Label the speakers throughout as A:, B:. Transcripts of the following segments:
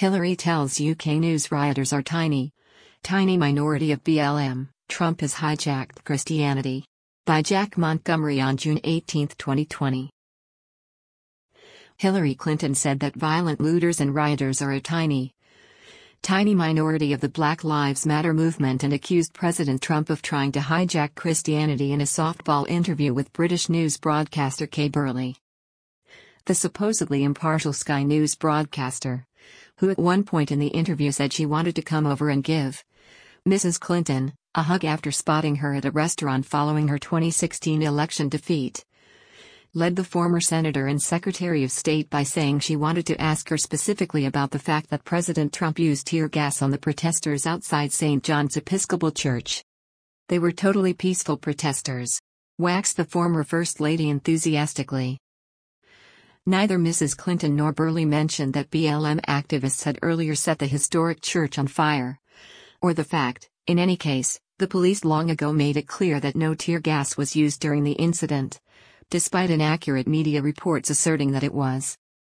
A: Hillary tells UK News rioters are tiny minority of BLM, Trump has hijacked Christianity. By Jack Montgomery on June 18, 2020. Hillary Clinton said that violent looters and rioters are a tiny minority of the Black Lives Matter movement and accused President Trump of trying to hijack Christianity in a softball interview with British news broadcaster Kay Burley. The supposedly impartial Sky News broadcaster, who at one point in the interview said she wanted to come over and give Mrs. Clinton a hug after spotting her at a restaurant following her 2016 election defeat, led the former senator and Secretary of State by saying she wanted to ask her specifically about the fact that President Trump used tear gas on the protesters outside St. John's Episcopal Church. They were totally peaceful protesters, waxed the former First Lady enthusiastically. Neither Mrs. Clinton nor Burley mentioned that BLM activists had earlier set the historic church on fire, or the fact, in any case, the police long ago made it clear that no tear gas was used during the incident, despite inaccurate media reports asserting that it was.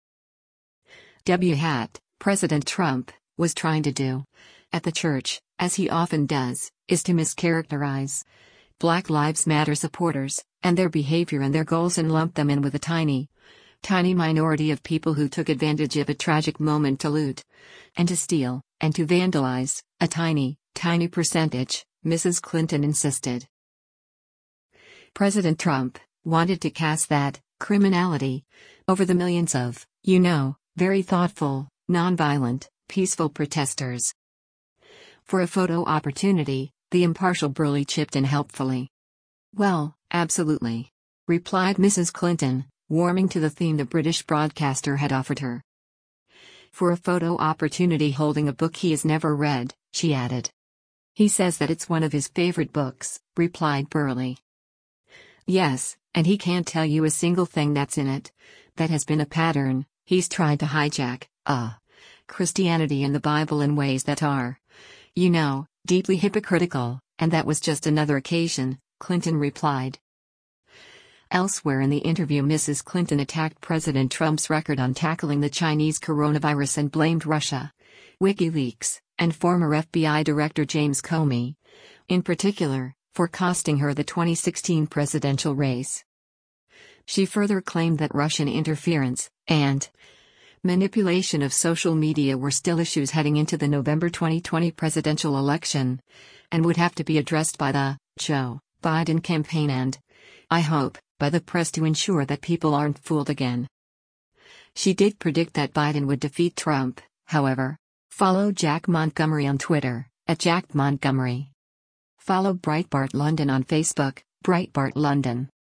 A: President Trump was trying to do at the church, as he often does, is to mischaracterize Black Lives Matter supporters and their behavior and their goals and lump them in with a tiny minority of people who took advantage of a tragic moment to loot and to steal and to vandalize, a tiny percentage, Mrs. Clinton insisted. President Trump wanted to cast that criminality over the millions of, very thoughtful, nonviolent, peaceful protesters. For a photo opportunity, the impartial Burley chipped in helpfully. Well, absolutely, replied Mrs. Clinton, warming to the theme the British broadcaster had offered her. For a photo opportunity holding a book he has never read, she added. He says that it's one of his favorite books, replied Burley. Yes, and he can't tell you a single thing that's in it. That has been a pattern. He's tried to hijack, Christianity and the Bible in ways that are, deeply hypocritical, and that was just another occasion, Clinton replied. Elsewhere in the interview, Mrs. Clinton attacked President Trump's record on tackling the Chinese coronavirus and blamed Russia, WikiLeaks, and former FBI Director James Comey, in particular, for costing her the 2016 presidential race. She further claimed that Russian interference and manipulation of social media were still issues heading into the November 2020 presidential election, and would have to be addressed by the Joe Biden campaign and, I hope, by the press to ensure that people aren't fooled again. She did predict that Biden would defeat Trump, however. Follow Jack Montgomery on Twitter, @JackMontgomery. Follow Breitbart London on Facebook, Breitbart London.